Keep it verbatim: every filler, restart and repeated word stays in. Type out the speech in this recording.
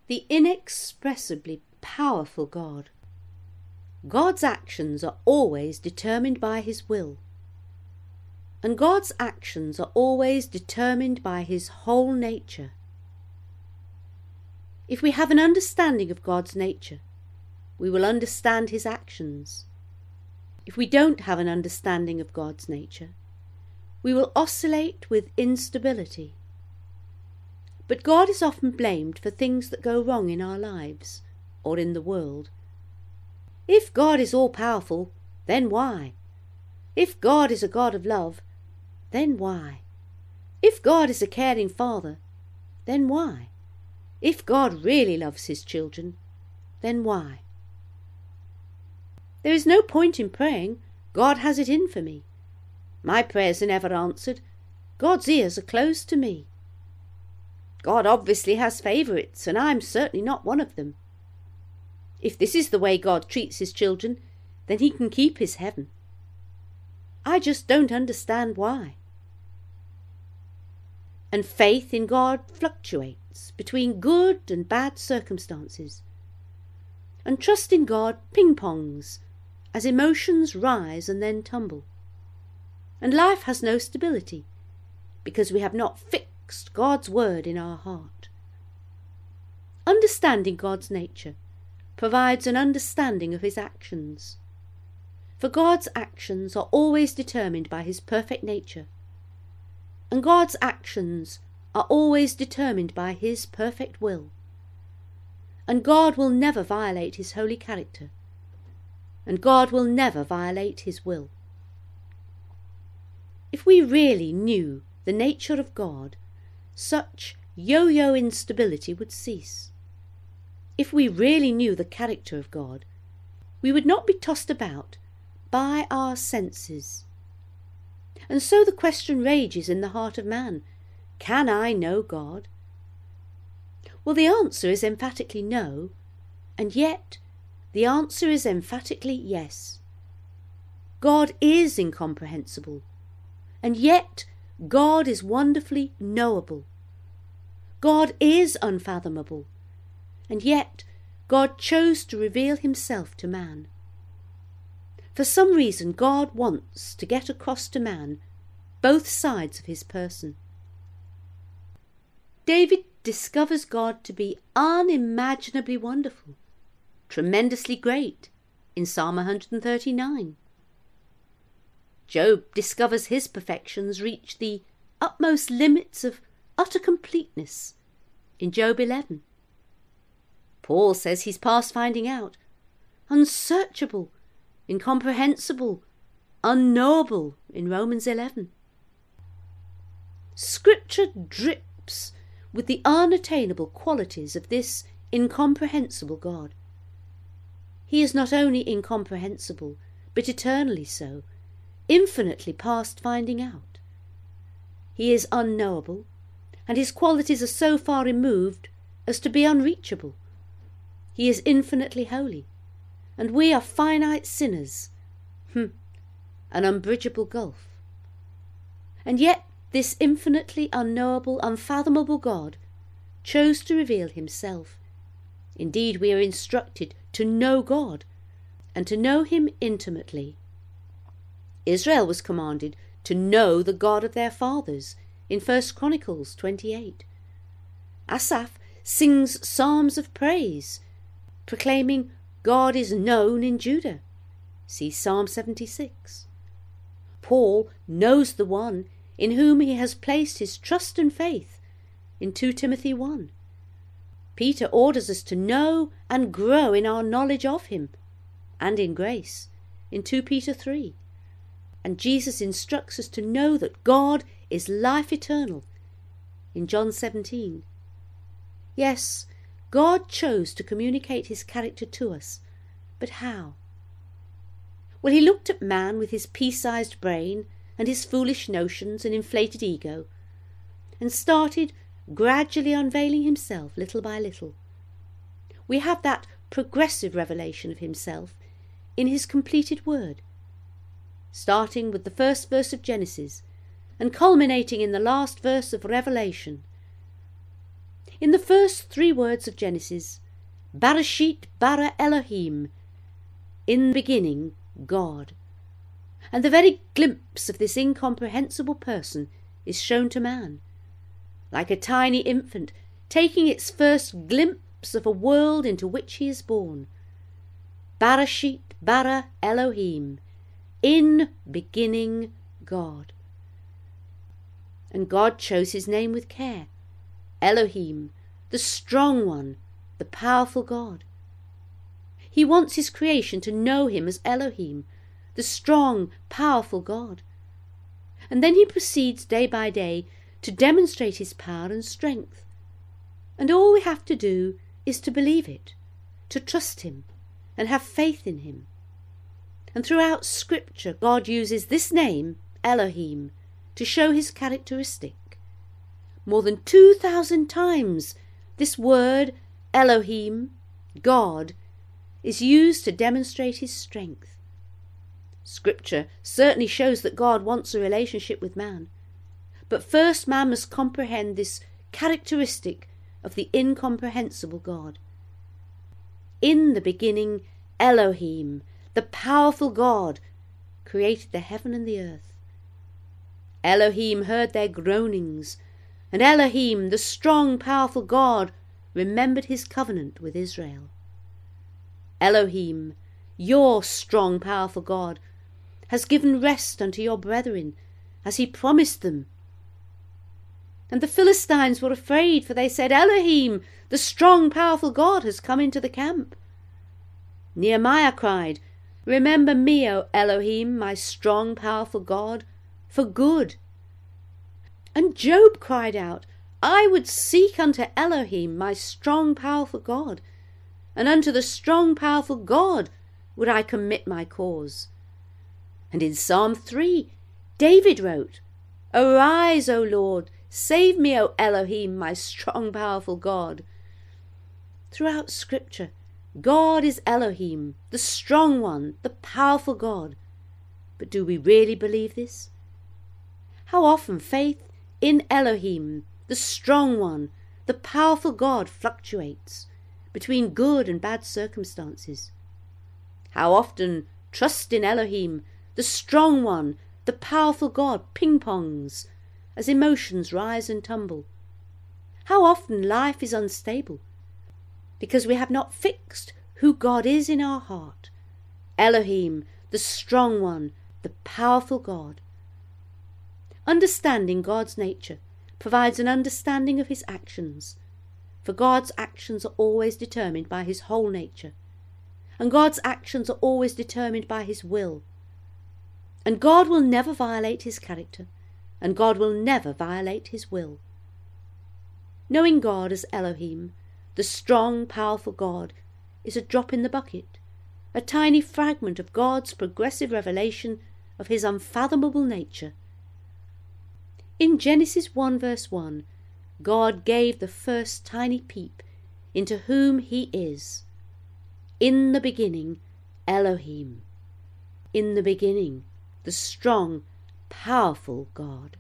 the inexpressibly powerful God. God's actions are always determined by his will. And God's actions are always determined by his whole nature. If we have an understanding of God's nature, we will understand his actions. If we don't have an understanding of God's nature, we will oscillate with instability. But God is often blamed for things that go wrong in our lives or in the world. If God is all-powerful, then why? If God is a God of love, then why? If God is a caring Father, then why? If God really loves his children, then why? There is no point in praying, God has it in for me. My prayers are never answered. God's ears are closed to me. God obviously has favourites, and I'm certainly not one of them. If this is the way God treats his children, then he can keep his heaven. I just don't understand why. And faith in God fluctuates between good and bad circumstances. And trust in God ping-pongs as emotions rise and then tumble. And life has no stability because we have not fixed God's word in our heart. Understanding God's nature provides an understanding of his actions. For God's actions are always determined by his perfect nature, and God's actions are always determined by his perfect will. And God will never violate his holy character, and God will never violate his will. If we really knew the nature of God, such yo-yo instability would cease. If we really knew the character of God, we would not be tossed about by our senses. And so the question rages in the heart of man, can I know God? Well, the answer is emphatically no, and yet the answer is emphatically yes. God is incomprehensible, and yet God is wonderfully knowable. God is unfathomable, and yet God chose to reveal himself to man. For some reason God wants to get across to man both sides of his person. David discovers God to be unimaginably wonderful, tremendously great in Psalm one hundred thirty-nine. Job discovers his perfections reach the utmost limits of utter completeness in Job eleven. Paul says he's past finding out, unsearchable, incomprehensible, unknowable in Romans eleven. Scripture drips with the unattainable qualities of this incomprehensible God. He is not only incomprehensible, but eternally so, infinitely past finding out. He is unknowable, and his qualities are so far removed as to be unreachable. He is infinitely holy, and we are finite sinners. Hmm, an unbridgeable gulf. And yet this infinitely unknowable, unfathomable God chose to reveal himself. Indeed, we are instructed to know God, and to know him intimately. Israel was commanded to know the God of their fathers in First Chronicles twenty-eight. Asaph sings psalms of praise, proclaiming God is known in Judah. See Psalm seventy-six. Paul knows the one in whom he has placed his trust and faith in Second Timothy one. Peter orders us to know and grow in our knowledge of him and in grace in Second Peter three. And Jesus instructs us to know that God is life eternal in John seventeen. Yes, God chose to communicate his character to us, but how? Well, he looked at man with his pea-sized brain and his foolish notions and inflated ego, and started gradually unveiling himself little by little. We have that progressive revelation of himself in his completed word, starting with the first verse of Genesis and culminating in the last verse of Revelation. In the first three words of Genesis, Bereshit bara Elohim, in the beginning, God. And the very glimpse of this incomprehensible person is shown to man, like a tiny infant taking its first glimpse of a world into which he is born. Bereshit bara Elohim, in beginning God. And God chose his name with care, Elohim, the strong one, the powerful God. He wants his creation to know him as Elohim, the strong, powerful God. And then he proceeds day by day to demonstrate his power and strength. And all we have to do is to believe it, to trust him, and have faith in him. And throughout Scripture, God uses this name, Elohim, to show his characteristic. More than two thousand times this word, Elohim, God, is used to demonstrate his strength. Scripture certainly shows that God wants a relationship with man. But first man must comprehend this characteristic of the incomprehensible God. In the beginning, Elohim, the powerful God, created the heaven and the earth. Elohim heard their groanings, and Elohim, the strong, powerful God, remembered his covenant with Israel. Elohim, your strong, powerful God, has given rest unto your brethren, as he promised them. And the Philistines were afraid, for they said, Elohim, the strong, powerful God, has come into the camp. Nehemiah cried, Remember me, O Elohim, my strong, powerful God, for good. And Job cried out, I would seek unto Elohim, my strong, powerful God, and unto the strong, powerful God would I commit my cause. And in Psalm three, David wrote, Arise, O Lord, save me, O Elohim, my strong, powerful God. Throughout Scripture, God is Elohim, the strong one, the powerful God. But do we really believe this? How often faith in Elohim, the strong one, the powerful God, fluctuates between good and bad circumstances. How often trust in Elohim, the strong one, the powerful God, ping-pongs as emotions rise and tumble. How often life is unstable because we have not fixed who God is in our heart. Elohim, the strong one, the powerful God. Understanding God's nature provides an understanding of his actions, for God's actions are always determined by his whole nature, and God's actions are always determined by his will. And God will never violate his character, and God will never violate his will. Knowing God as Elohim, the strong, powerful God, is a drop in the bucket, a tiny fragment of God's progressive revelation of his unfathomable nature. In Genesis one verse one, God gave the first tiny peep into whom he is. In the beginning, Elohim. In the beginning, the strong, powerful God.